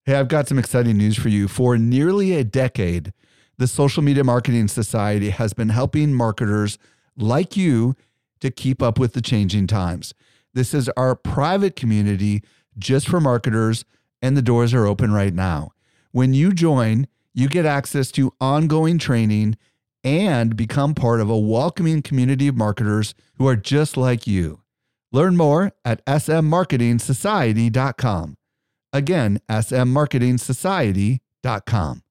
Hey, I've got some exciting news for you. For nearly a decade, the Social Media Marketing Society has been helping marketers like you to keep up with the changing times. This is our private community just for marketers, and the doors are open right now. When you join, you get access to ongoing training and become part of a welcoming community of marketers who are just like you. Learn more at smmarketingsociety.com. Again, smmarketingsociety.com.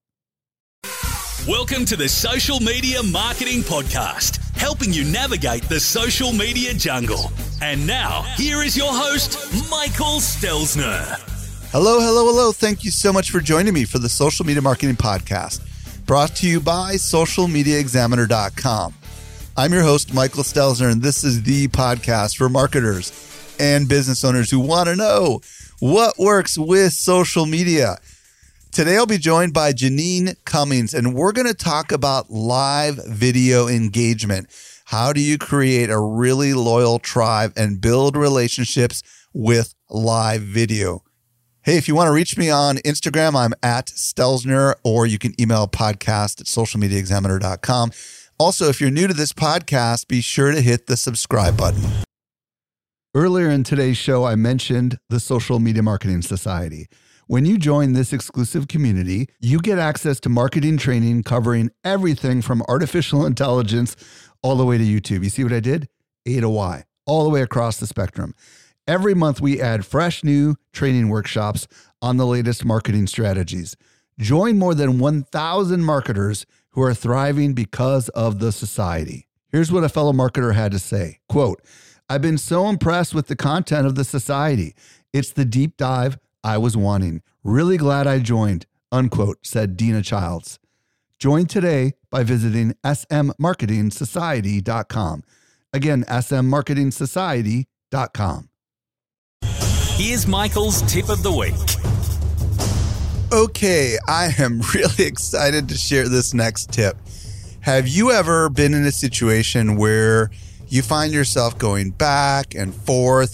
Welcome to the Social Media Marketing Podcast, helping you navigate the social media jungle. And now, here is your host, Michael Stelzner. Hello. Thank you so much for joining me for the Social Media Marketing Podcast, brought to you by socialmediaexaminer.com. I'm your host, Michael Stelzner, and this is the podcast for marketers and business owners who want to know what works with social media. Today, I'll be joined by Janine Cummings, and we're going to talk about live video engagement. How do you create a really loyal tribe and build relationships with live video? Hey, if you want to reach me on Instagram, I'm at Stelzner, or you can email podcast@socialmediaexaminer.com. Also, if you're new to this podcast, be sure to hit the subscribe button. Earlier in today's show, I mentioned the Social Media Marketing Society. When you join this exclusive community, you get access to marketing training covering everything from artificial intelligence all the way to YouTube. You see what I did? A to Y, all the way across the spectrum. Every month, we add fresh new training workshops on the latest marketing strategies. Join more than 1,000 marketers who are thriving because of the society. Here's what a fellow marketer had to say. Quote, "I've been so impressed with the content of the society. It's the deep dive I was wanting. Really glad I joined," unquote, said Dina Childs. Join today by visiting smmarketingsociety.com. Again, smmarketingsociety.com. Here's Michael's tip of the week. Okay, I am really excited to share this next tip. Have you ever been in a situation where you find yourself going back and forth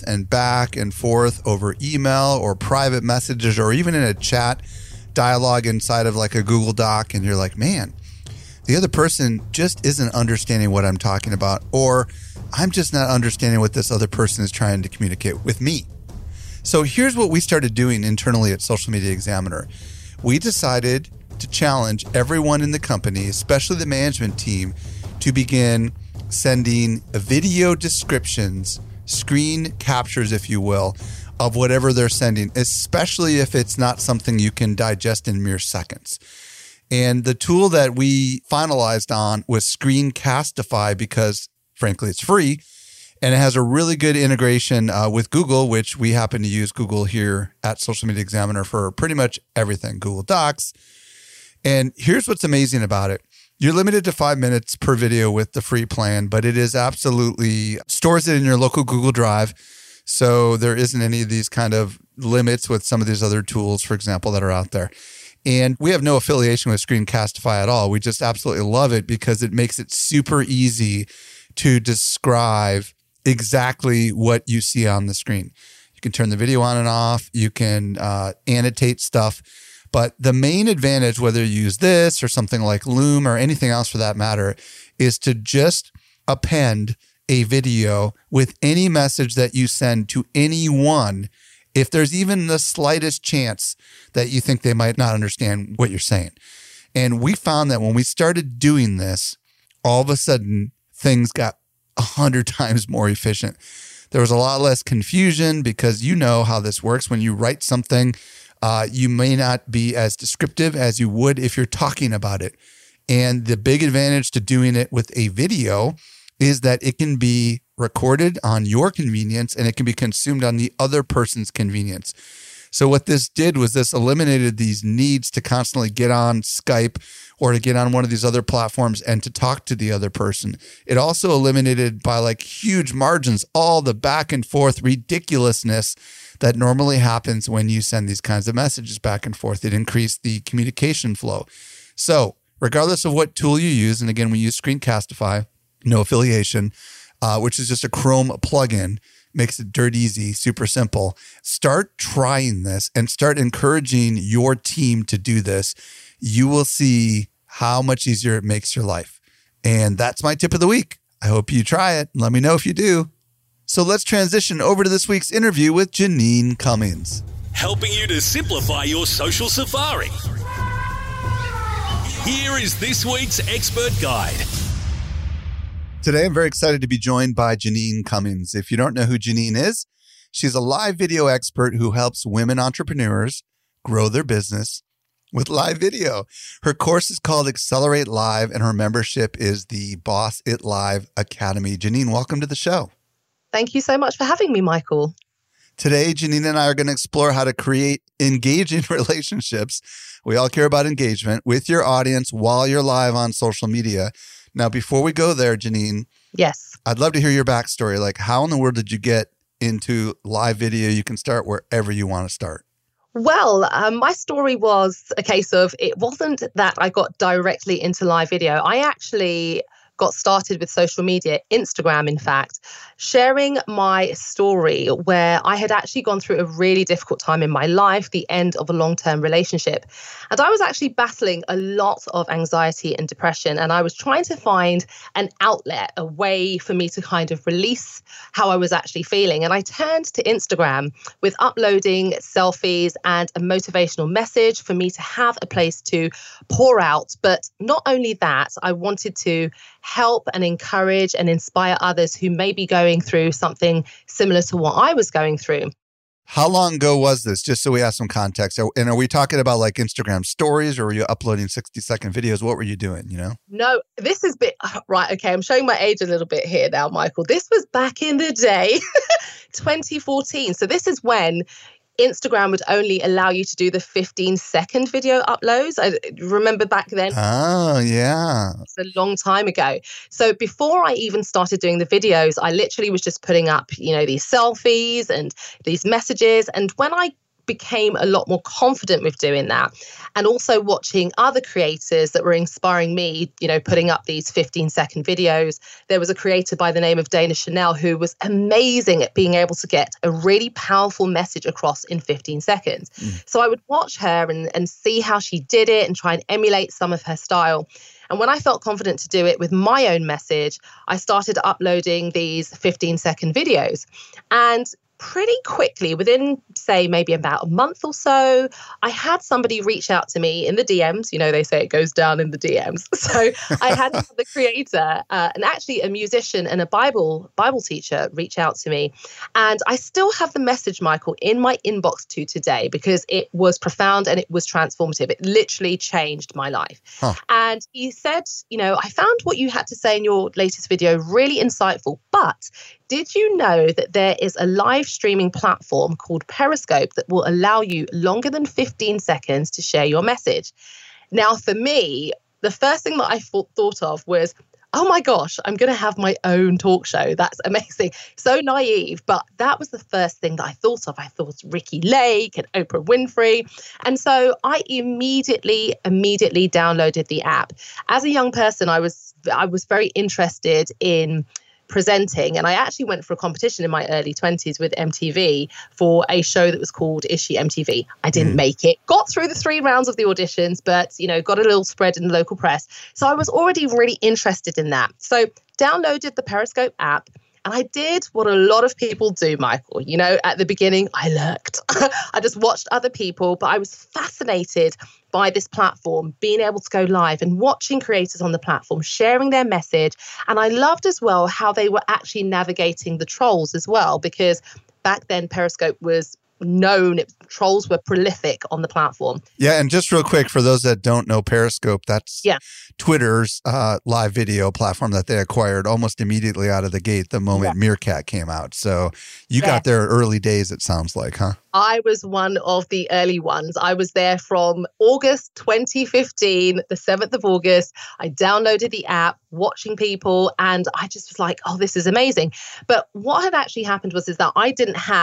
over email or private messages, or even in a chat dialogue inside of like a Google Doc, and you're like, man, the other person just isn't understanding what I'm talking about, or I'm just not understanding what this other person is trying to communicate with me. So here's what we started doing internally at Social Media Examiner. We decided to challenge everyone in the company, especially the management team, to begin sending video descriptions, screen captures, if you will, of whatever they're sending, especially if it's not something you can digest in mere seconds. And the tool that we finalized on was Screencastify because, frankly, it's free. And it has a really good integration with Google, which we happen to use Google here at Social Media Examiner for pretty much everything, Google Docs. And here's what's amazing about it. You're limited to 5 minutes per video with the free plan, but it is absolutely stores it in your local Google Drive. So there isn't any of these kind of limits with some of these other tools, for example, that are out there. And we have no affiliation with Screencastify at all. We just absolutely love it because it makes it super easy to describe exactly what you see on the screen. You can turn the video on and off. You can annotate stuff. But the main advantage, whether you use this or something like Loom or anything else for that matter, is to just append a video with any message that you send to anyone if there's even the slightest chance that you think they might not understand what you're saying. And we found that when we started doing this, all of a sudden things got 100 times more efficient. There was a lot less confusion because you know how this works. When you write something, you may not be as descriptive as you would if you're talking about it. And the big advantage to doing it with a video is that it can be recorded on your convenience and it can be consumed on the other person's convenience. So what this did was this eliminated these needs to constantly get on Skype or to get on one of these other platforms and to talk to the other person. It also eliminated by like huge margins all the back and forth ridiculousness that normally happens when you send these kinds of messages back and forth. It increased the communication flow. So regardless of what tool you use, and again, we use Screencastify, no affiliation, which is just a Chrome plugin. makes it dirt easy, super simple. Start trying this and start encouraging your team to do this. You will see how much easier it makes your life. And that's my tip of the week. I hope you try it. Let me know if you do. So let's transition over to this week's interview with Janine Cummings. Helping you to simplify your social safari. Here is this week's expert guide. Today, I'm very excited to be joined by Janine Cummings. If you don't know who Janine is, she's a live video expert who helps women entrepreneurs grow their business with live video. Her course is called Accelerate Live, and her membership is the Boss It Live Academy. Janine, welcome to the show. Thank you so much for having me, Michael. Today, Janine and I are going to explore how to create engaging relationships. We all care about engagement with your audience while you're live on social media. Now, before we go there, Janine, yes, I'd love to hear your backstory. Like, how in the world did you get into live video? You can start wherever you want to start. Well, my story was a case of, it wasn't that I got directly into live video. I actually got started with social media, Instagram, in fact, sharing my story where I had actually gone through a really difficult time in my life, the end of a long-term relationship. And I was actually battling a lot of anxiety and depression. And I was trying to find an outlet, a way for me to kind of release how I was actually feeling. And I turned to Instagram with uploading selfies and a motivational message for me to have a place to pour out. But not only that, I wanted to help and encourage and inspire others who may be going through something similar to what I was going through. How long ago was this? Just so we have some context. And are we talking about like Instagram stories, or were you uploading 60-second videos? What were you doing, No, this is right. Okay, I'm showing my age a little bit here now, Michael. This was back in the day, 2014. So this is when Instagram would only allow you to do the 15-second video uploads. I remember back then. Oh, yeah. It's a long time ago. So before I even started doing the videos, I literally was just putting up, these selfies and these messages. And when I became a lot more confident with doing that, and also watching other creators that were inspiring me, putting up these 15-second videos. There was a creator by the name of Dana Chanel who was amazing at being able to get a really powerful message across in 15 seconds. So I would watch her and see how she did it and try and emulate some of her style. And when I felt confident to do it with my own message, I started uploading these 15-second videos. And pretty quickly, within, say, maybe about a month or so, I had somebody reach out to me in the DMs. They say it goes down in the DMs. So I had the creator and actually a musician and a Bible teacher reach out to me. And I still have the message, Michael, in my inbox to today because it was profound and it was transformative. It literally changed my life. And he said, I found what you had to say in your latest video really insightful, but did you know that there is a live streaming platform called Periscope that will allow you longer than 15 seconds to share your message? Now, for me, the first thing that I thought of was, oh my gosh, I'm going to have my own talk show. That's amazing. So naive, but that was the first thing that I thought of. I thought Ricky Lake and Oprah Winfrey. And so I immediately downloaded the app. As a young person, I was very interested in presenting, and I actually went for a competition in my early 20s with MTV for a show that was called Is She MTV? I didn't make it, got through the 3 rounds of the auditions, but got a little spread in the local press. So I was already really interested in that. So downloaded the Periscope app. And I did what a lot of people do, Michael. At the beginning, I lurked. I just watched other people, but I was fascinated by this platform, being able to go live and watching creators on the platform, sharing their message. And I loved as well how they were actually navigating the trolls as well, because back then Periscope was known, trolls were prolific on the platform. Yeah, and just real quick, for those that don't know Periscope, that's Twitter's live video platform that they acquired almost immediately out of the gate the moment Meerkat came out. So you got there early days, it sounds like, huh? I was one of the early ones. I was there from August 2015, the 7th of August. I downloaded the app, watching people, and I just was like, oh, this is amazing. But what had actually happened was that I didn't have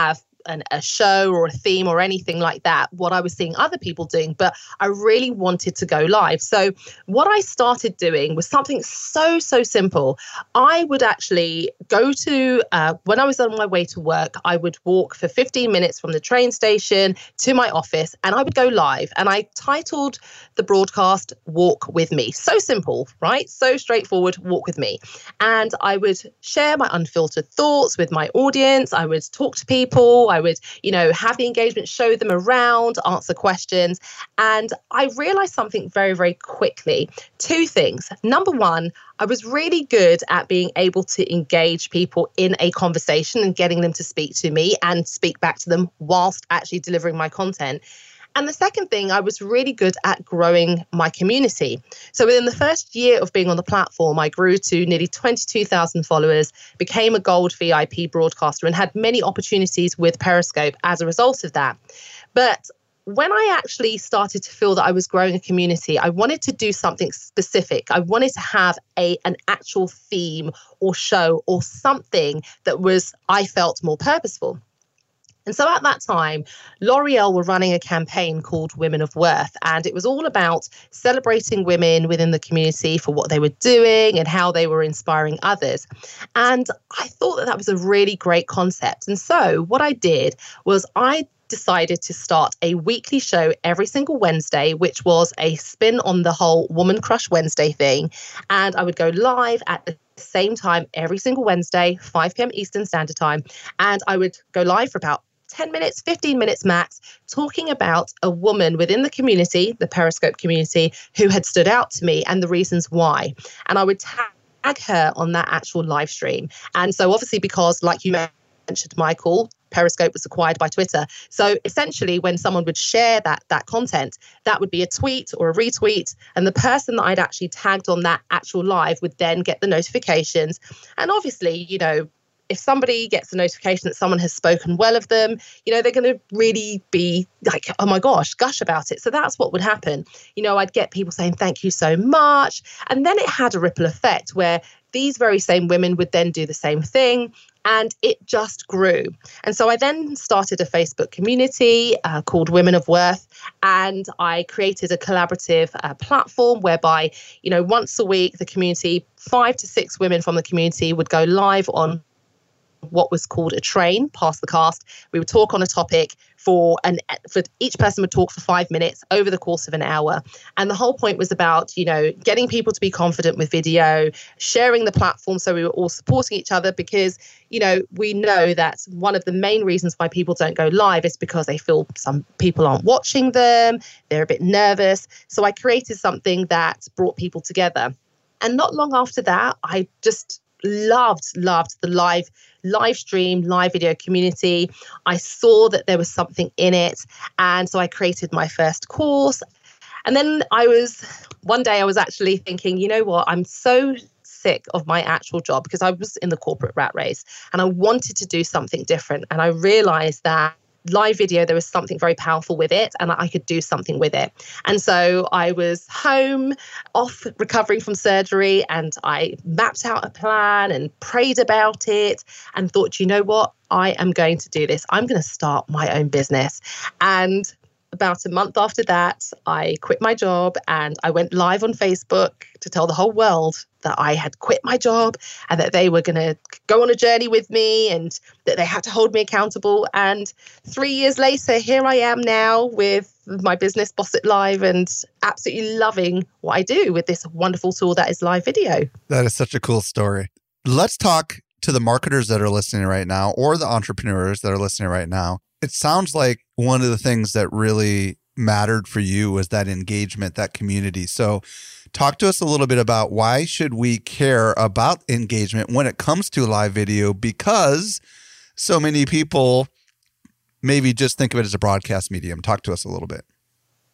a show or a theme or anything like that, what I was seeing other people doing, but I really wanted to go live. So what I started doing was something so simple. I would actually go to, when I was on my way to work, I would walk for 15 minutes from the train station to my office, and I would go live. And I titled the broadcast Walk With Me. So simple, right? So straightforward, walk with me. And I would share my unfiltered thoughts with my audience. I would talk to people. I would, have the engagement, show them around, answer questions. And I realized something very, very quickly. Two things. Number one, I was really good at being able to engage people in a conversation and getting them to speak to me and speak back to them whilst actually delivering my content. And the second thing, I was really good at growing my community. So within the first year of being on the platform, I grew to nearly 22,000 followers, became a gold VIP broadcaster, and had many opportunities with Periscope as a result of that. But when I actually started to feel that I was growing a community, I wanted to do something specific. I wanted to have an actual theme or show or something that I felt more purposeful. And so at that time, L'Oreal were running a campaign called Women of Worth, and it was all about celebrating women within the community for what they were doing and how they were inspiring others. And I thought that was a really great concept. And so what I did was I decided to start a weekly show every single Wednesday, which was a spin on the whole Woman Crush Wednesday thing. And I would go live at the same time every single Wednesday, 5 p.m. Eastern Standard Time. And I would go live for about 10 minutes, 15 minutes max, talking about a woman within the community, the Periscope community, who had stood out to me and the reasons why. And I would tag her on that actual live stream. And so obviously, because like you mentioned, Michael, Periscope was acquired by Twitter. So essentially, when someone would share that content, that would be a tweet or a retweet. And the person that I'd actually tagged on that actual live would then get the notifications. And obviously, if somebody gets a notification that someone has spoken well of them, they're going to really be like, oh my gosh, gush about it. So that's what would happen. I'd get people saying, thank you so much. And then it had a ripple effect where these very same women would then do the same thing. And it just grew. And so I then started a Facebook community called Women of Worth. And I created a collaborative platform whereby, once a week, the community, 5 to 6 women from the community would go live on what was called a train, Pass the Cast. We would talk on a topic for each person would talk for 5 minutes over the course of an hour. And the whole point was about, getting people to be confident with video, sharing the platform so we were all supporting each other because, we know that one of the main reasons why people don't go live is because they feel some people aren't watching them, they're a bit nervous. So I created something that brought people together. And not long after that, I just loved the live stream, live video community. I saw that there was something in it. And so I created my first course. And then one day I was actually thinking, you know what, I'm so sick of my actual job because I was in the corporate rat race and I wanted to do something different. And I realized that live video, there was something very powerful with it and I could do something with it. And so I was home, off recovering from surgery, and I mapped out a plan and prayed about it and thought, you know what, I am going to do this. I'm going to start my own business. And about a month after that, I quit my job and I went live on Facebook to tell the whole world that I had quit my job and that they were going to go on a journey with me and that they had to hold me accountable. And 3 years later, here I am now with my business, Boss It Live, and absolutely loving what I do with this wonderful tool that is live video. That is such a cool story. Let's talk to the marketers that are listening right now or the entrepreneurs that are listening right now. It sounds like one of the things that really mattered for you was that engagement, that community. So talk to us a little bit about why should we care about engagement when it comes to live video, because so many people maybe just think of it as a broadcast medium. Talk to us a little bit.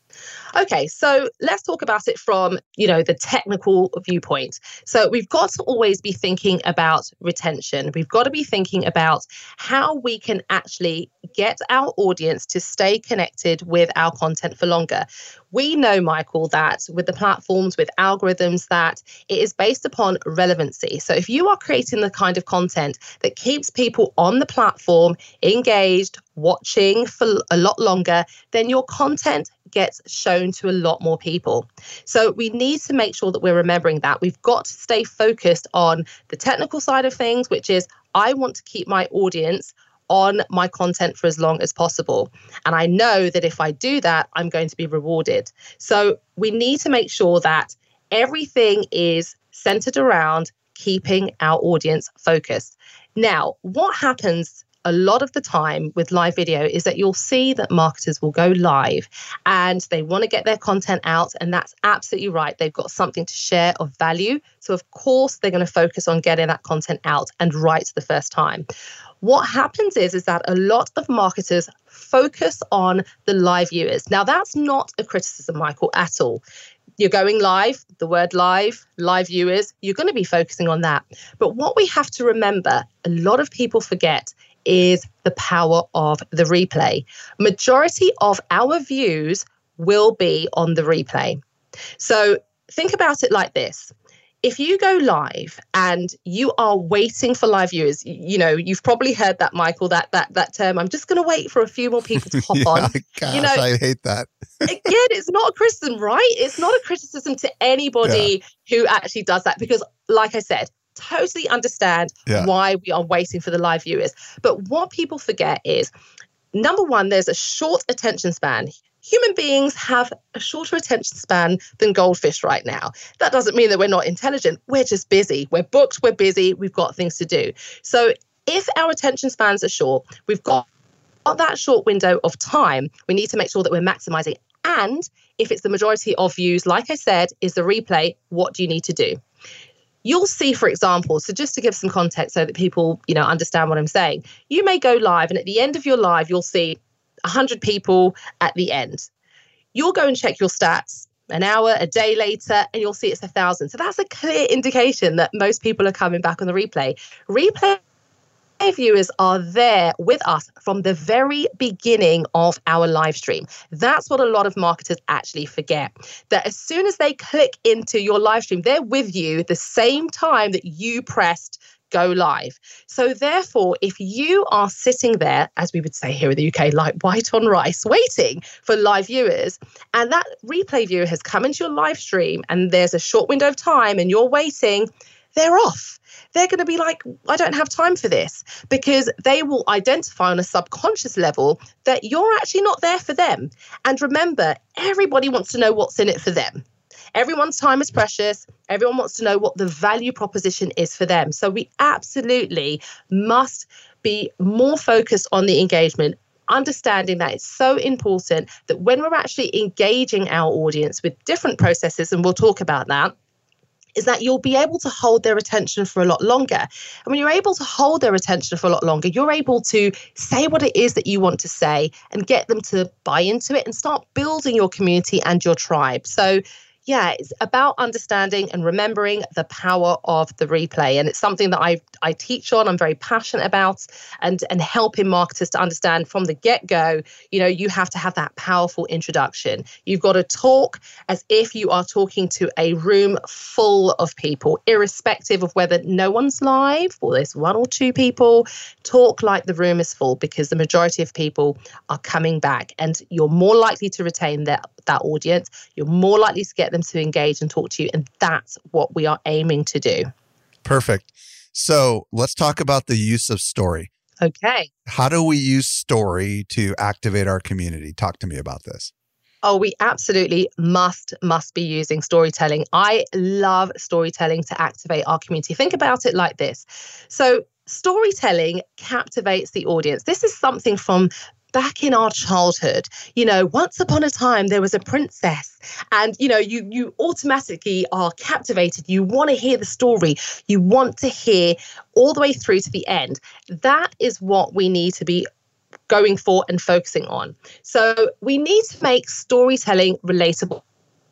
Okay, so let's talk about it from, the technical viewpoint. So we've got to always be thinking about retention. We've got to be thinking about how we can actually get our audience to stay connected with our content for longer. We know, Michael, that with the platforms, with algorithms, that it is based upon relevancy. So if you are creating the kind of content that keeps people on the platform, engaged, watching for a lot longer, then your content gets shown to a lot more people. So we need to make sure that we're remembering that. We've got to stay focused on the technical side of things, which is I want to keep my audience on my content for as long as possible. And I know that if I do that, I'm going to be rewarded. So we need to make sure that everything is centered around keeping our audience focused. Now, what happens a lot of the time with live video is that you'll see that marketers will go live and they want to get their content out, and that's absolutely right. They've got something to share of value. So of course, they're going to focus on getting that content out and right the first time. What happens is that a lot of marketers focus on the live viewers. Now, that's not a criticism, Michael, at all. You're going live, the word live viewers, you're going to be focusing on that. But what we have to remember, a lot of people forget, is the power of the replay. Majority of our views will be on the replay. So think about it like this. If you go live and you are waiting for live viewers, you've probably heard that, Michael, that term, I'm just going to wait for a few more people to hop on. Gosh, I hate that. Again, it's not a criticism, right? It's not a criticism to anybody who actually does that, because like I said, totally understand why we are waiting for the live viewers. But what people forget is, number one, there's a short attention span. Human beings have a shorter attention span than goldfish right now. That doesn't mean that we're not intelligent. We're just busy. We're booked. We're busy. We've got things to do. So if our attention spans are short, we've got that short window of time. We need to make sure that we're maximizing. And if it's the majority of views, like I said, is the replay, what do you need to do? You'll see, for example, so just to give some context so that people, understand what I'm saying, you may go live and at the end of your live, you'll see 100 people at the end. You'll go and check your stats an hour, a day later, and you'll see it's 1,000. So that's a clear indication that most people are coming back on the replay. Replay viewers are there with us from the very beginning of our live stream. That's what a lot of marketers actually forget, that as soon as they click into your live stream, they're with you the same time that you pressed go live. So therefore, if you are sitting there, as we would say here in the UK, like white on rice, waiting for live viewers, and that replay viewer has come into your live stream and there's a short window of time and you're waiting, they're off. They're going to be like, I don't have time for this, because they will identify on a subconscious level that you're actually not there for them. And remember, everybody wants to know what's in it for them. Everyone's time is precious. Everyone wants to know what the value proposition is for them. So we absolutely must be more focused on the engagement, understanding that it's so important that when we're actually engaging our audience with different processes, and we'll talk about that, is that you'll be able to hold their attention for a lot longer. And when you're able to hold their attention for a lot longer, you're able to say what it is that you want to say and get them to buy into it and start building your community and your tribe. So yeah, it's about understanding and remembering the power of the replay. And it's something that I teach on, I'm very passionate about, and helping marketers to understand from the get-go, you have to have that powerful introduction. You've got to talk as if you are talking to a room full of people, irrespective of whether no one's live or there's one or two people. Talk like the room is full, because the majority of people are coming back, and you're more likely to retain that audience. You're more likely to get them to engage and talk to you. And that's what we are aiming to do. Perfect. So let's talk about the use of story. Okay. How do we use story to activate our community? Talk to me about this. Oh, we absolutely must be using storytelling. I love storytelling to activate our community. Think about it like this. So storytelling captivates the audience. This is something from back in our childhood. Once upon a time, there was a princess, and, you automatically are captivated. You want to hear the story. You want to hear all the way through to the end. That is what we need to be going for and focusing on. So we need to make storytelling relatable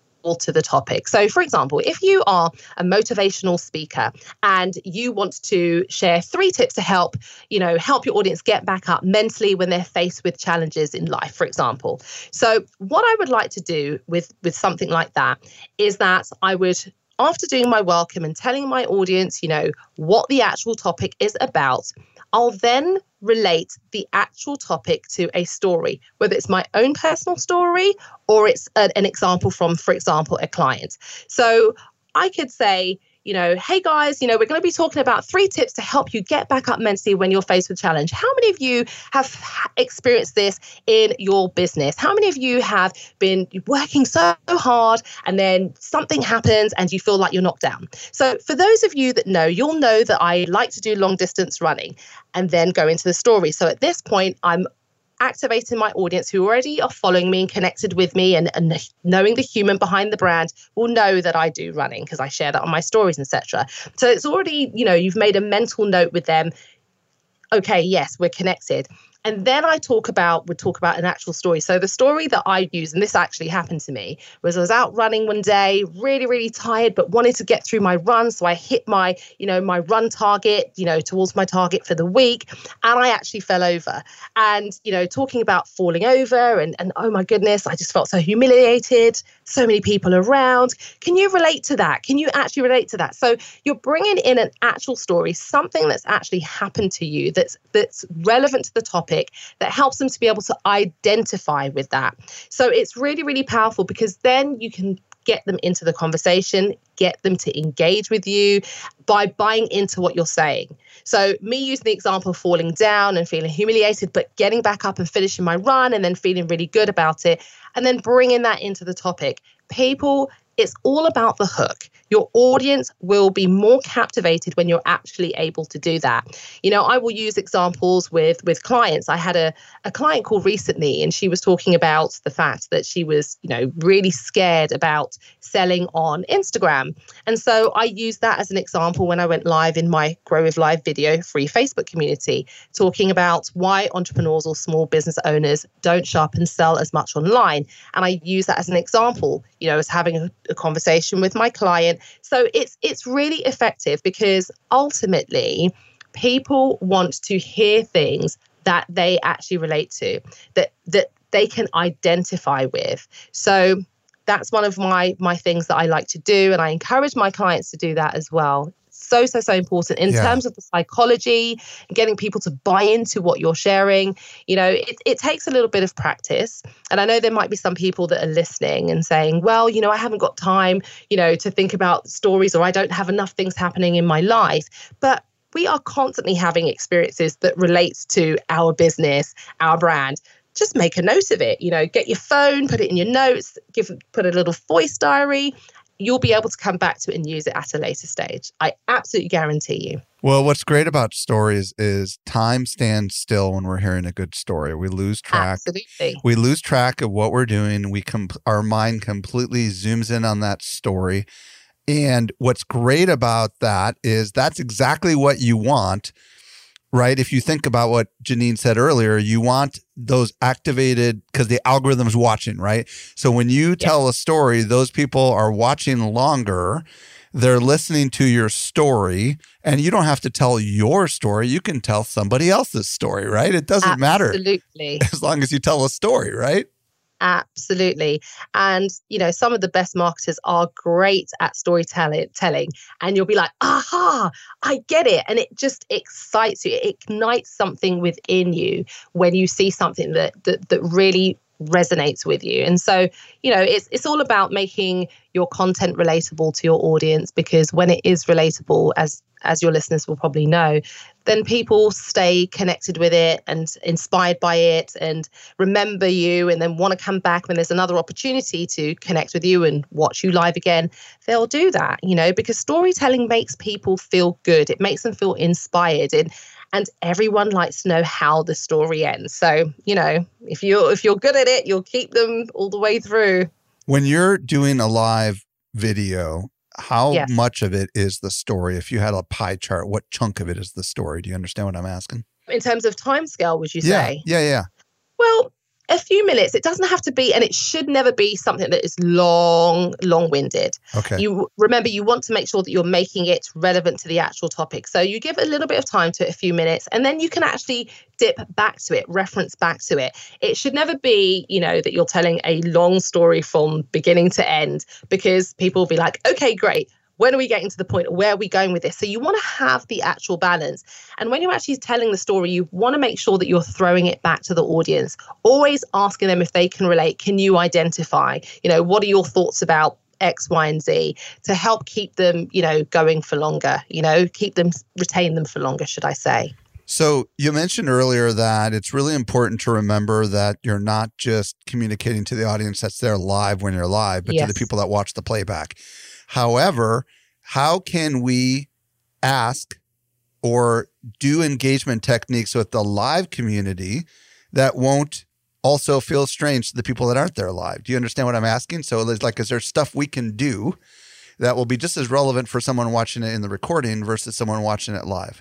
to the topic. So for example, if you are a motivational speaker and you want to share 3 tips to help your audience get back up mentally when they're faced with challenges in life, for example. So what I would like to do with something like that is that I would, after doing my welcome and telling my audience, what the actual topic is about, I'll then relate the actual topic to a story, whether it's my own personal story or it's an example from, for example, a client. So I could say, hey guys, we're going to be talking about 3 tips to help you get back up mentally when you're faced with challenge. How many of you have experienced this in your business? How many of you have been working so hard and then something happens and you feel like you're knocked down? So for those of you that know, you'll know that I like to do long distance running and then go into the story. So at this point, I'm activating my audience who already are following me and connected with me and knowing the human behind the brand will know that I do running because I share that on my stories, etc. So it's already, you've made a mental note with them. Okay, yes, we're connected. And then we'd talk about an actual story. So the story that I use, and this actually happened to me, was I was out running one day, really, really tired, but wanted to get through my run. So I hit my run target, towards my target for the week. And I actually fell over. And, talking about falling over and oh my goodness, I just felt so humiliated, so many people around. Can you relate to that? Can you actually relate to that? So you're bringing in an actual story, something that's actually happened to you that's relevant to the topic, that helps them to be able to identify with that. So it's really, really powerful because then you can get them into the conversation, get them to engage with you by buying into what you're saying. So me using the example of falling down and feeling humiliated, but getting back up and finishing my run and then feeling really good about it, and then bringing that into the topic. People, it's all about the hook. Your audience will be more captivated when you're actually able to do that. I will use examples with clients. I had a client call recently, and she was talking about the fact that she was, really scared about selling on Instagram. And so I used that as an example when I went live in my Grow with Live video free Facebook community, talking about why entrepreneurs or small business owners don't show up and sell as much online. And I use that as an example, as having a conversation with my client. So it's really effective because ultimately people want to hear things that they actually relate to, that they can identify with. So that's one of my things that I like to do, and I encourage my clients to do that as well. So important in terms of the psychology and getting people to buy into what you're sharing. It takes a little bit of practice. And I know there might be some people that are listening and saying, well, I haven't got time, to think about stories, or I don't have enough things happening in my life. But we are constantly having experiences that relates to our business, our brand. Just make a note of it, get your phone, put it in your notes, put a little voice diary. You'll be able to come back to it and use it at a later stage. I absolutely guarantee you. Well, what's great about stories is time stands still when we're hearing a good story. We lose track. Absolutely. We lose track of what we're doing. Our mind completely zooms in on that story. And what's great about that is that's exactly what you want, right? If you think about what Janine said earlier, you want those activated because the algorithm's watching, right? So when you tell a story, those people are watching longer. They're listening to your story, and you don't have to tell your story. You can tell somebody else's story, right? It doesn't matter. Absolutely. As long as you tell a story, right? Absolutely. And, some of the best marketers are great at storytelling, and you'll be like, aha, I get it. And it just excites you. It ignites something within you when you see something that really resonates with you. And so, it's all about making your content relatable to your audience, because when it is relatable, as your listeners will probably know, then people stay connected with it and inspired by it and remember you, and then want to come back when there's another opportunity to connect with you and watch you live again. They'll do that, because storytelling makes people feel good. It makes them feel inspired, and everyone likes to know how the story ends. So, if you're good at it, you'll keep them all the way through. When you're doing a live video, how much of it is the story? If you had a pie chart, what chunk of it is the story? Do you understand what I'm asking? In terms of timescale, would you say? Yeah. Well, a few minutes. It doesn't have to be, and it should never be something that is long-winded. Okay. You remember, you want to make sure that you're making it relevant to the actual topic. So you give a little bit of time to it, a few minutes, and then you can actually dip back to it, reference back to it. It should never be, that you're telling a long story from beginning to end, because people will be like, okay, great. When are we getting to the point? Where are we going with this? So you want to have the actual balance. And when you're actually telling the story, you want to make sure that you're throwing it back to the audience, always asking them if they can relate. Can you identify? What are your thoughts about X, Y, and Z, to help keep them, going for longer, retain them for longer, should I say. So you mentioned earlier that it's really important to remember that you're not just communicating to the audience that's there live when you're live, but to the people that watch the playback. However, how can we ask or do engagement techniques with the live community that won't also feel strange to the people that aren't there live? Do you understand what I'm asking? So is there stuff we can do that will be just as relevant for someone watching it in the recording versus someone watching it live?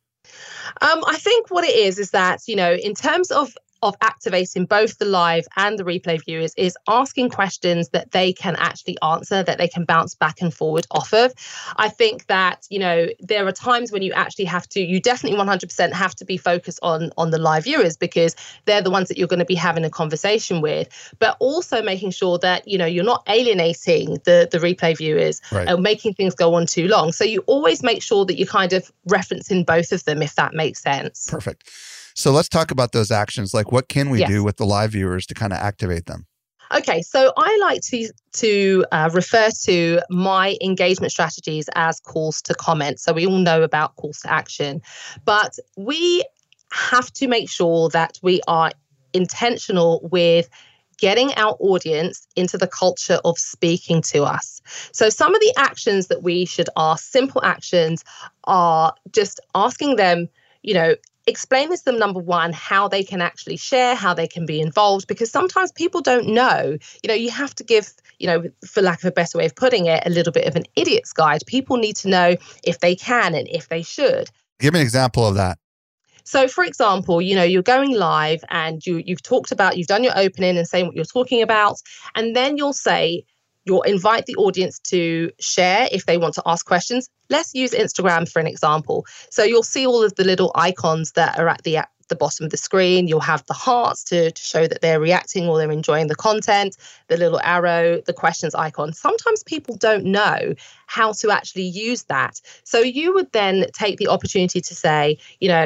I think what it is that, in terms of activating both the live and the replay viewers, is asking questions that they can actually answer, that they can bounce back and forward off of. I think that, there are times when you definitely 100% have to be focused on the live viewers, because they're the ones that you're going to be having a conversation with, but also making sure that, you're not alienating the replay viewers and making things go on too long. So you always make sure that you're kind of referencing both of them, if that makes sense. Perfect. So let's talk about those actions. Like, what can we do with the live viewers to kind of activate them? Okay, so I like to refer to my engagement strategies as calls to comment. So we all know about calls to action, but we have to make sure that we are intentional with getting our audience into the culture of speaking to us. So some of the actions that we should ask, simple actions, are just asking them, explain this to them, number one, how they can actually share, how they can be involved, because sometimes people don't know. You have to give, for lack of a better way of putting it, a little bit of an idiot's guide. People need to know if they can and if they should. Give me an example of that. So, for example, you're going live and you've done your opening and saying what you're talking about, and then you'll invite the audience to share if they want to ask questions. Let's use Instagram for an example. So you'll see all of the little icons that are at the bottom of the screen. You'll have the hearts to show that they're reacting or they're enjoying the content, the little arrow, the questions icon. Sometimes people don't know how to actually use that. So you would then take the opportunity to say,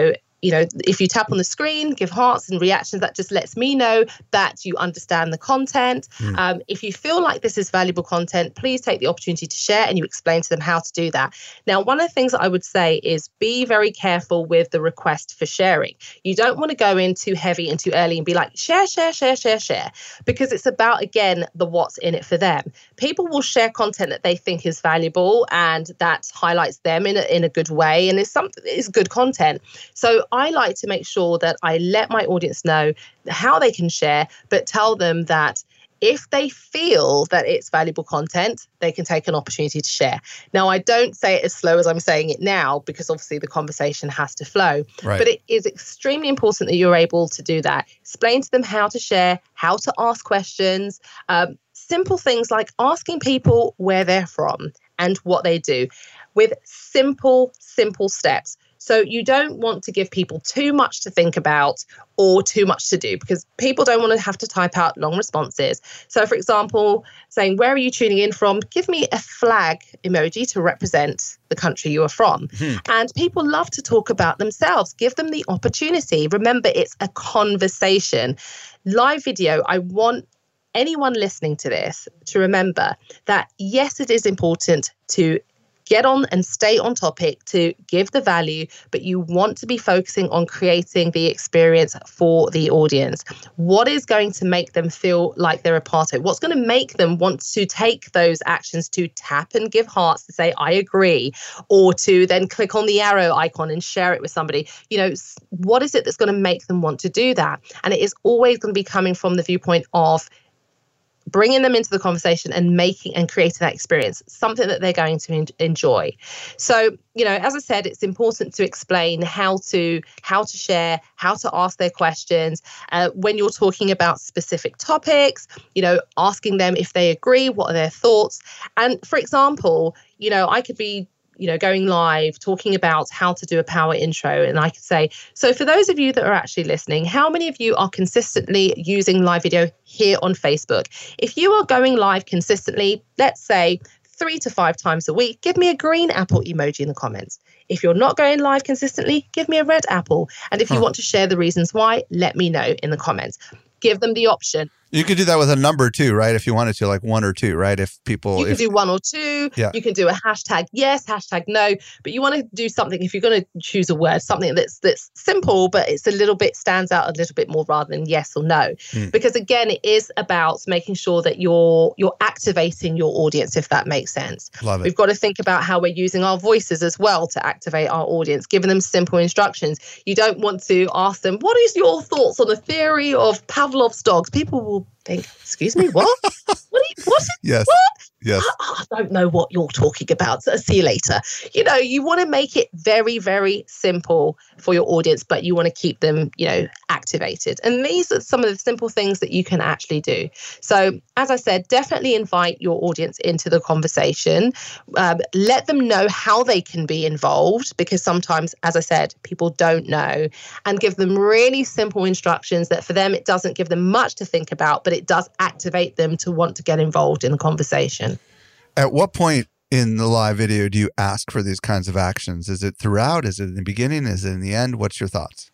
if you tap on the screen, give hearts and reactions, that just lets me know that you understand the content. If you feel like this is valuable content, please take the opportunity to share, and you explain to them how to do that. Now, one of the things that I would say is be very careful with the request for sharing. You don't want to go in too heavy and too early and be like, share, because it's about, again, the what's in it for them. People will share content that they think is valuable and that highlights them in a good way, and is good content. So I like to make sure that I let my audience know how they can share, but tell them that if they feel that it's valuable content, they can take an opportunity to share. Now, I don't say it as slow as I'm saying it now, because obviously the conversation has to flow. Right. But it is extremely important that you're able to do that. Explain to them how to share, how to ask questions, simple things like asking people where they're from and what they do, with simple steps. So you don't want to give people too much to think about or too much to do, because people don't want to have to type out long responses. So, for example, saying, where are you tuning in from? Give me a flag emoji to represent the country you are from. And people love to talk about themselves. Give them the opportunity. Remember, it's a conversation. Live video, I want anyone listening to this to remember that, yes, it is important to get on and stay on topic, to give the value, but you want to be focusing on creating the experience for the audience. What is going to make them feel like they're a part of it? What's going to make them want to take those actions to tap and give hearts to say, I agree, or to then click on the arrow icon and share it with somebody? What is it that's going to make them want to do that? And it is always going to be coming from the viewpoint of bringing them into the conversation and creating that experience, something that they're going to enjoy. So, as I said, it's important to explain how to share, how to ask their questions. When you're talking about specific topics, asking them if they agree, what are their thoughts. And for example, I could be going live, talking about how to do a power intro. And I could say, so for those of you that are actually listening, how many of you are consistently using live video here on Facebook? If you are going live consistently, let's say 3 to 5 times a week, give me a green apple emoji in the comments. If you're not going live consistently, give me a red apple. And if you want to share the reasons why, let me know in the comments. Give them the option. You could do that with a number too, right? If you wanted to, like 1 or 2, right? You can do 1 or 2. Yeah. You can do a hashtag yes, hashtag no. But you want to do something, if you're going to choose a word, something that's simple, but it's stands out a little bit more rather than yes or no. Because again, it is about making sure that you're activating your audience, if that makes sense. Love it. We've got to think about how we're using our voices as well to activate our audience, giving them simple instructions. You don't want to ask them, what is your thoughts on the theory of Pavlov's dogs? People will think, excuse me, what? What? Yes. What? Yes. I don't know what you're talking about. See you later. You want to make it very, very simple for your audience, but you want to keep them, activated. And these are some of the simple things that you can actually do. So, as I said, definitely invite your audience into the conversation. Let them know how they can be involved, because sometimes, as I said, people don't know, and give them really simple instructions that for them, it doesn't give them much to think about, but it does activate them to want to get involved in the conversation. At what point in the live video do you ask for these kinds of actions? Is it throughout? Is it in the beginning? Is it in the end? What's your thoughts?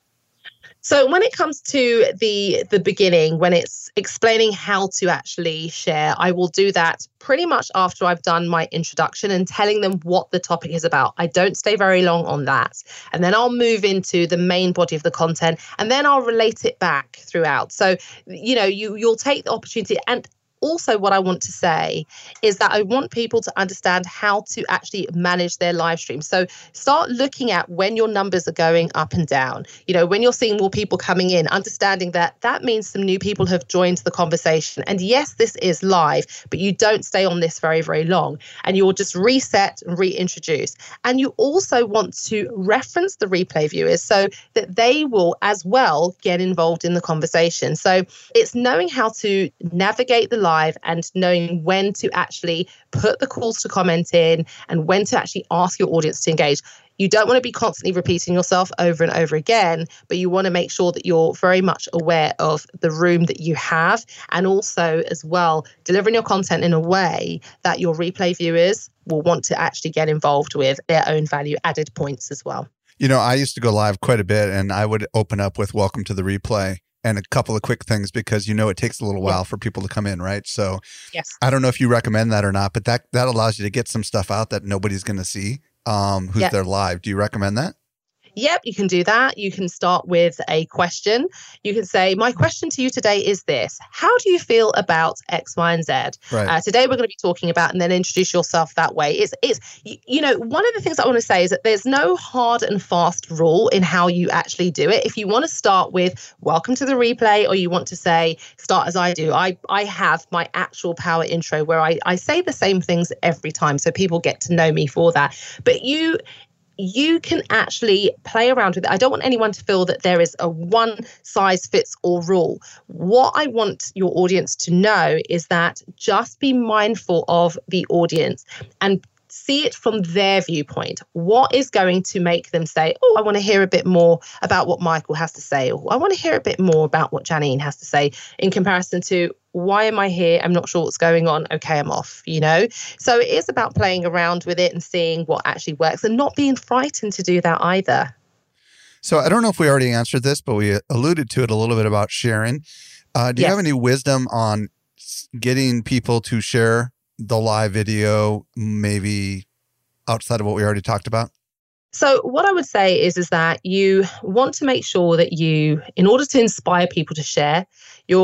So when it comes to the beginning, when it's explaining how to actually share, I will do that pretty much after I've done my introduction and telling them what the topic is about. I don't stay very long on that. And then I'll move into the main body of the content, and then I'll relate it back throughout. So, you'll take the opportunity. And also what I want to say is that I want people to understand how to actually manage their live stream. So start looking at when your numbers are going up and down, when you're seeing more people coming in, understanding that means some new people have joined the conversation. And yes, this is live, but you don't stay on this very, very long, and you'll just reset and reintroduce. And you also want to reference the replay viewers so that they will as well get involved in the conversation. So it's knowing how to navigate the live and knowing when to actually put the calls to comment in and when to actually ask your audience to engage. You don't want to be constantly repeating yourself over and over again, but you want to make sure that you're very much aware of the room that you have, and also as well delivering your content in a way that your replay viewers will want to actually get involved with their own value added points as well. I used to go live quite a bit, and I would open up with welcome to the replay and a couple of quick things, because it takes a little while for people to come in, right? So yes. I don't know if you recommend that or not, but that allows you to get some stuff out that nobody's going to see who's there live. Do you recommend that? Yep, you can do that. You can start with a question. You can say, my question to you today is this: how do you feel about X, Y, and Z? Right. Today we're going to be talking about, and then introduce yourself that way. It's one of the things I want to say is that there's no hard and fast rule in how you actually do it. If you want to start with welcome to the replay, or you want to say start as I do, I have my actual power intro where I say the same things every time, so people get to know me for that. But you can actually play around with it. I don't want anyone to feel that there is a one-size-fits-all rule. What I want your audience to know is that just be mindful of the audience and see it from their viewpoint. What is going to make them say, oh, I want to hear a bit more about what Michael has to say, or I want to hear a bit more about what Janine has to say, in comparison to, why am I here? I'm not sure what's going on. Okay, I'm off, So it is about playing around with it and seeing what actually works, and not being frightened to do that either. So I don't know if we already answered this, but we alluded to it a little bit about sharing. Do you have any wisdom on getting people to share the live video, maybe outside of what we already talked about? So what I would say is that you want to make sure that in order to inspire people to share, you're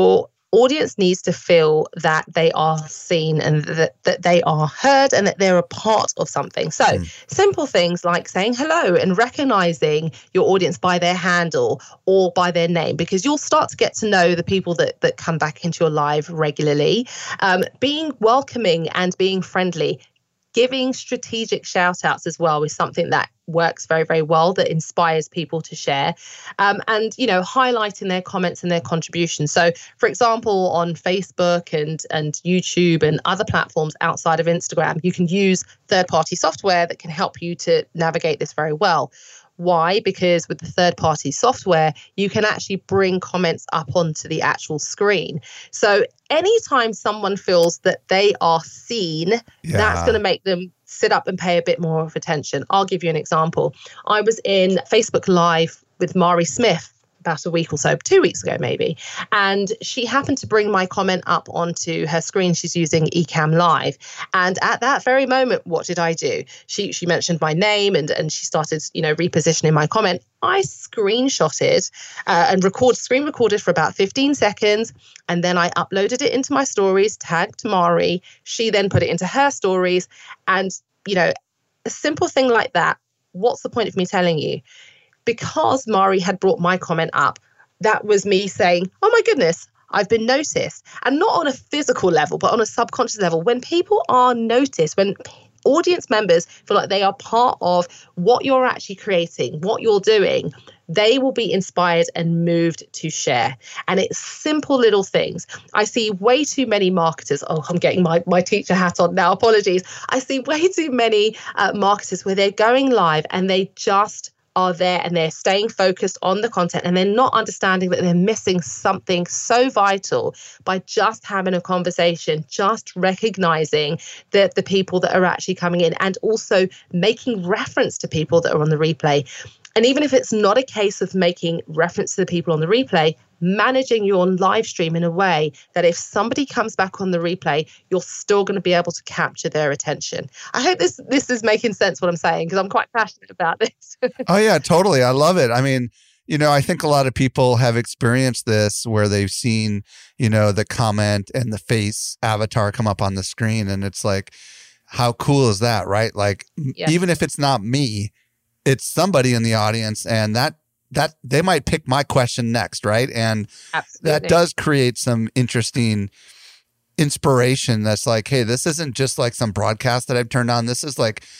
audience needs to feel that they are seen and that they are heard and that they're a part of something. So simple things like saying hello and recognizing your audience by their handle or by their name, because you'll start to get to know the people that come back into your live regularly. Being welcoming and being friendly. Giving strategic shout outs as well is something that works very, very well, that inspires people to share, and, highlighting their comments and their contributions. So, for example, on Facebook and YouTube and other platforms outside of Instagram, you can use third-party software that can help you to navigate this very well. Why? Because with the third-party software, you can actually bring comments up onto the actual screen. So anytime someone feels that they are seen, that's going to make them sit up and pay a bit more of attention. I'll give you an example. I was in Facebook Live with Mari Smith about a week or so, 2 weeks ago maybe, and she happened to bring my comment up onto her screen. She's using Ecamm Live, and at that very moment, what did I do? She mentioned my name and she started repositioning my comment. I screenshotted and screen recorded for about 15 seconds, and then I uploaded it into my stories, tagged Mari. She then put it into her stories, and a simple thing like that. What's the point of me telling you? Because Mari had brought my comment up, that was me saying, oh my goodness, I've been noticed. And not on a physical level, but on a subconscious level. When people are noticed, when audience members feel like they are part of what you're actually creating, what you're doing, they will be inspired and moved to share. And it's simple little things. I see way too many marketers. Oh, I'm getting my teacher hat on now. Apologies. I see way too many marketers where they're going live and they just are there and they're staying focused on the content and they're not understanding that they're missing something so vital by just having a conversation, just recognizing that the people that are actually coming in and also making reference to people that are on the replay. And even if it's not a case of making reference to the people on the replay, managing your live stream in a way that if somebody comes back on the replay, you're still going to be able to capture their attention. I hope this is making sense what I'm saying, because I'm quite passionate about this. Oh, yeah, totally. I love it. I mean, I think a lot of people have experienced this where they've seen, the comment and the face avatar come up on the screen. And it's like, how cool is that, right? Like, even if it's not me, it's somebody in the audience, and that they might pick my question next, right? And Absolutely. That does create some interesting inspiration. That's like, hey, this isn't just like some broadcast that I've turned on. This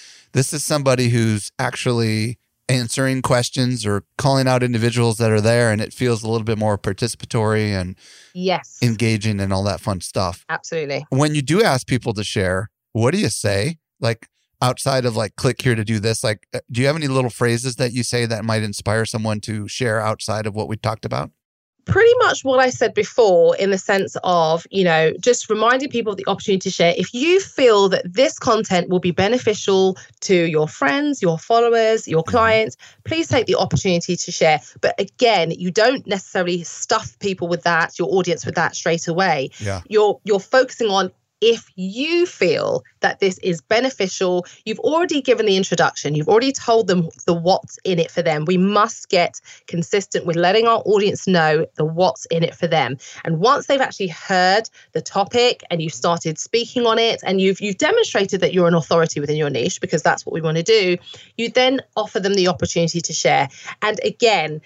is somebody who's actually answering questions or calling out individuals that are there, and it feels a little bit more participatory and engaging and all that fun stuff. Absolutely. When you do ask people to share, what do you say? Like, outside of like, click here to do this, like, do you have any little phrases that you say that might inspire someone to share outside of what we talked about? Pretty much what I said before, in the sense of, just reminding people of the opportunity to share. If you feel that this content will be beneficial to your friends, your followers, your clients, please take the opportunity to share. But again, you don't necessarily stuff people with that, your audience with that straight away. Yeah. You're focusing on, if you feel that this is beneficial, you've already given the introduction, you've already told them the what's in it for them. We must get consistent with letting our audience know the what's in it for them. And once they've actually heard the topic and you've started speaking on it and you've demonstrated that you're an authority within your niche, because that's what we want to do, you then offer them the opportunity to share. And again,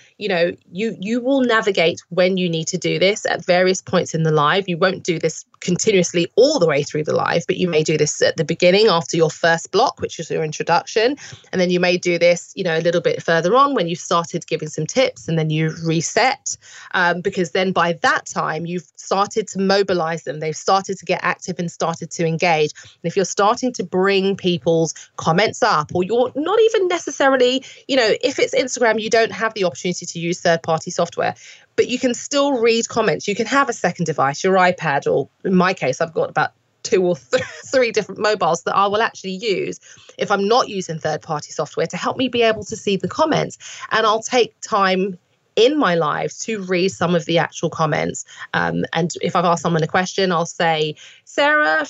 you will navigate when you need to do this at various points in the live. You won't do this continuously all the way through the live, but you may do this at the beginning after your first block, which is your introduction. And then you may do this, a little bit further on when you've started giving some tips, and then you reset, because then by that time you've started to mobilize them. They've started to get active and started to engage. And if you're starting to bring people's comments up, or you're not even necessarily, if it's Instagram, you don't have the opportunity to use third-party software, but you can still read comments. You can have a second device, your iPad, or in my case, I've got about 2 or 3 different mobiles that I will actually use if I'm not using third-party software to help me be able to see the comments. And I'll take time in my live to read some of the actual comments. And if I've asked someone a question, I'll say, Sarah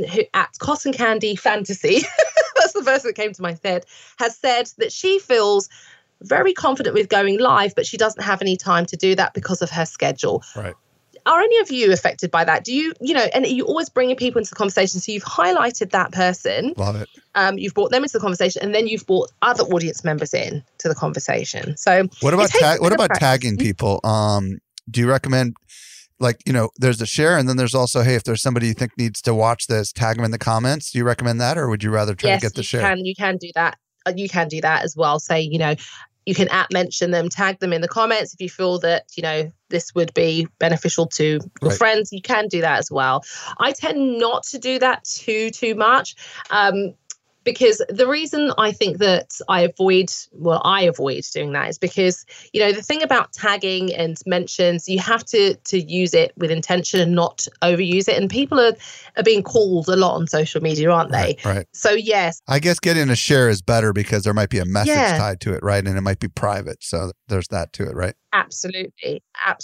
at Cotton Candy Fantasy, that's the first that came to my head, has said that she feels very confident with going live, but she doesn't have any time to do that because of her schedule. Right. Are any of you affected by that? Do you, and you always bringing people into the conversation. So you've highlighted that person. Love it. You've brought them into the conversation, and then you've brought other audience members in to the conversation. So what about tagging people? Do you recommend, there's a share, and then there's also, hey, if there's somebody you think needs to watch this, tag them in the comments. Do you recommend that, or would you rather try to get the share? You can do that. You can do that as well. Say, you can mention them, tag them in the comments if you feel that, this would be beneficial to your friends. You can do that as well. I tend not to do that too much. Because the reason I think that I avoid doing that is because, the thing about tagging and mentions, you have to use it with intention and not overuse it. And people are being called a lot on social media, aren't they? Right. So, yes. I guess getting a share is better because there might be a message tied to it, right? And it might be private. So there's that to it, right? Absolutely.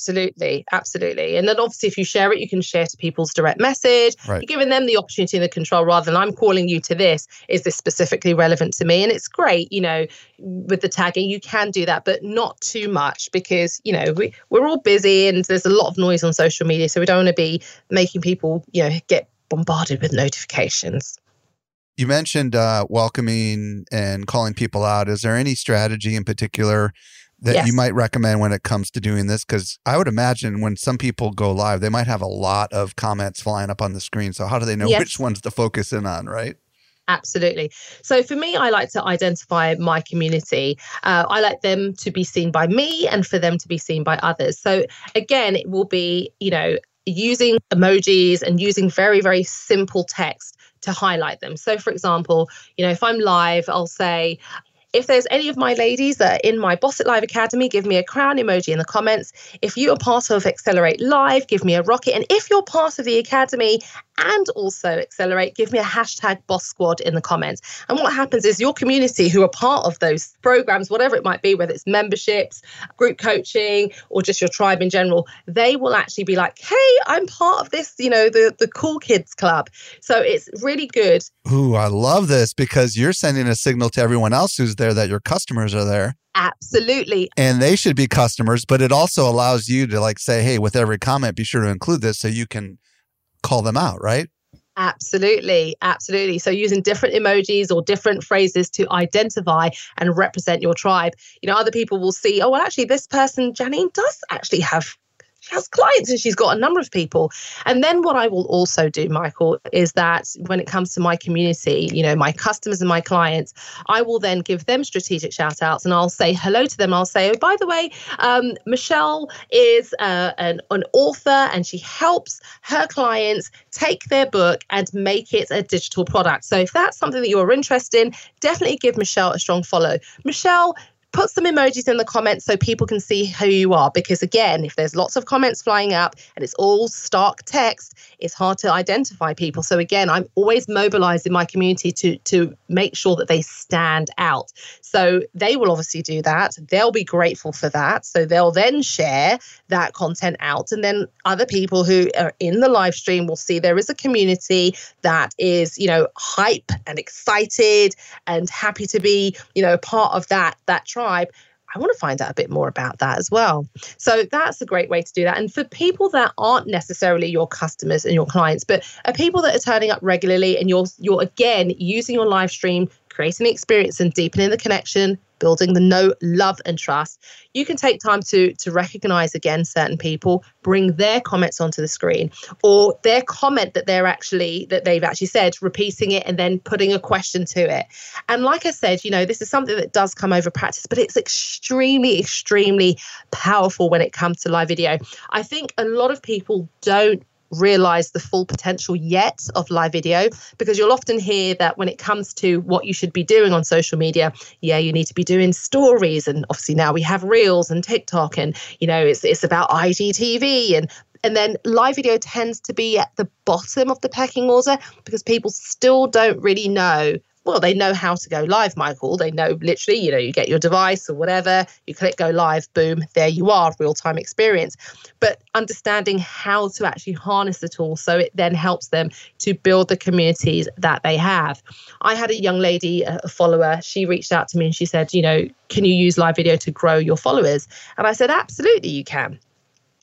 And then obviously if you share it, you can share to people's direct message. Right. You're giving them the opportunity and the control rather than I'm calling you to this. Is this specifically relevant to me? And it's great, with the tagging, you can do that, but not too much because, we're all busy and there's a lot of noise on social media. So we don't want to be making people, get bombarded with notifications. You mentioned welcoming and calling people out. Is there any strategy in particular that you might recommend when it comes to doing this? Because I would imagine when some people go live, they might have a lot of comments flying up on the screen. So how do they know which ones to focus in on, right? Absolutely. So for me, I like to identify my community. I like them to be seen by me and for them to be seen by others. So again, it will be, using emojis and using very, very simple text to highlight them. So for example, if I'm live, I'll say, if there's any of my ladies that are in my Boss It Live Academy, give me a crown emoji in the comments. If you are part of Accelerate Live, give me a rocket. And if you're part of the Academy and also Accelerate, give me a hashtag Boss Squad in the comments. And what happens is your community who are part of those programs, whatever it might be, whether it's memberships, group coaching, or just your tribe in general, they will actually be like, hey, I'm part of this, the Cool Kids Club. So it's really good. Ooh, I love this because you're sending a signal to everyone else who's there that your customers are there. Absolutely. And they should be customers, but it also allows you to say, hey, with every comment, be sure to include this so you can call them out, right? Absolutely. So using different emojis or different phrases to identify and represent your tribe. Other people will see, oh, well, actually, this person, Janine, does actually she has clients and she's got a number of people. And then what I will also do, Michael, is that when it comes to my community, my customers and my clients, I will then give them strategic shout outs and I'll say hello to them. I'll say, oh, by the way, Michelle is an author and she helps her clients take their book and make it a digital product. So if that's something that you're interested in, definitely give Michelle a strong follow. Michelle, put some emojis in the comments so people can see who you are. Because again, if there's lots of comments flying up and it's all stark text, it's hard to identify people. So again, I'm always mobilizing my community to make sure that they stand out. So they will obviously do that. They'll be grateful for that. So they'll then share that content out. And then other people who are in the live stream will see there is a community that is, hype and excited and happy to be, part of that tribe. I want to find out a bit more about that as well. So that's a great way to do that. And for people that aren't necessarily your customers and your clients, but are people that are turning up regularly and you're again using your live stream, creating the experience and deepening the connection, building the know, love and trust, you can take time to recognize again certain people, bring their comments onto the screen or their comment that they've actually said, repeating it and then putting a question to it. And like I said, this is something that does come over practice, but it's extremely, extremely powerful when it comes to live video. I think a lot of people don't realize the full potential yet of live video, because you'll often hear that when it comes to what you should be doing on social media, you need to be doing stories, and obviously now we have Reels and TikTok, and it's about IGTV, and then live video tends to be at the bottom of the pecking order because people still don't really know. Well, they know how to go live, Michael. They know literally, you get your device or whatever, you click go live, boom, there you are, real-time experience. But understanding how to actually harness the tool so it then helps them to build the communities that they have. I had a young lady, a follower, she reached out to me and she said, can you use live video to grow your followers? And I said, absolutely, you can.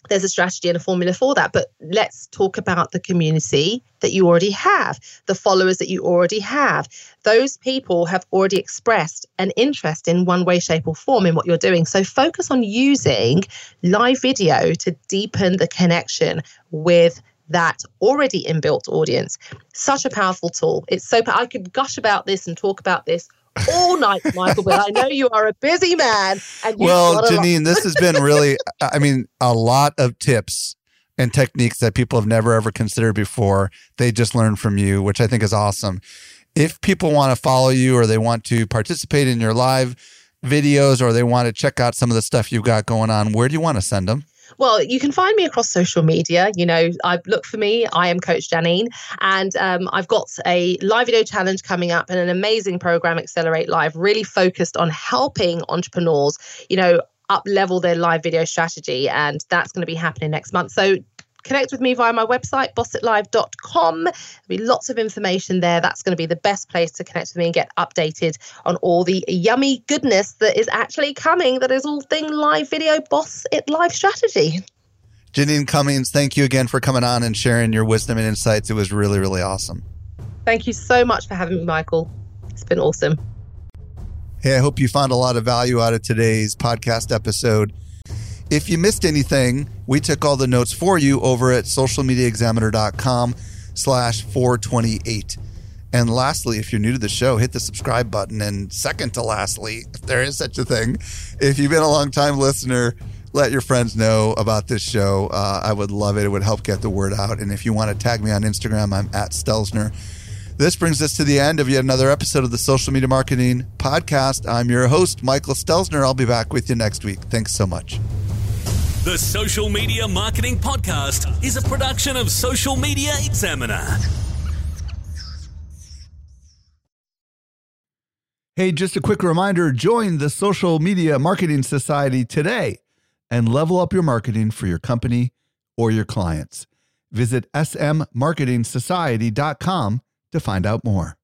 there's a strategy and a formula for that. But let's talk about the community that you already have, the followers that you already have. Those people have already expressed an interest in one way, shape, or form in what you're doing. So focus on using live video to deepen the connection with that already inbuilt audience. Such a powerful tool. It's so I could gush about this and talk about this all night, Michael, but I know you are a busy man. And well, Janine, this has been really, a lot of tips and techniques that people have never, ever considered before. They just learned from you, which I think is awesome. If people want to follow you or they want to participate in your live videos or they want to check out some of the stuff you've got going on, where do you want to send them? Well, you can find me across social media. Look for me. I am Coach Janine. And I've got a live video challenge coming up and an amazing program, Accelerate Live, really focused on helping entrepreneurs, up level their live video strategy. And that's going to be happening next month. So connect with me via my website, bossitlive.com. There'll be lots of information there. That's going to be the best place to connect with me and get updated on all the yummy goodness that is actually coming. That is all thing live video, Boss It Live strategy. Janine Cummings, thank you again for coming on and sharing your wisdom and insights. It was really, really awesome. Thank you so much for having me, Michael. It's been awesome. Hey, I hope you found a lot of value out of today's podcast episode. If you missed anything, we took all the notes for you over at socialmediaexaminer.com/428. And lastly, if you're new to the show, hit the subscribe button. And second to lastly, if there is such a thing, if you've been a long time listener, let your friends know about this show. I would love it. It would help get the word out. And if you want to tag me on Instagram, I'm at Stelzner. This brings us to the end of yet another episode of the Social Media Marketing Podcast. I'm your host, Michael Stelzner. I'll be back with you next week. Thanks so much. The Social Media Marketing Podcast is a production of Social Media Examiner. Hey, just a quick reminder, join the Social Media Marketing Society today and level up your marketing for your company or your clients. Visit smmarketingsociety.com to find out more.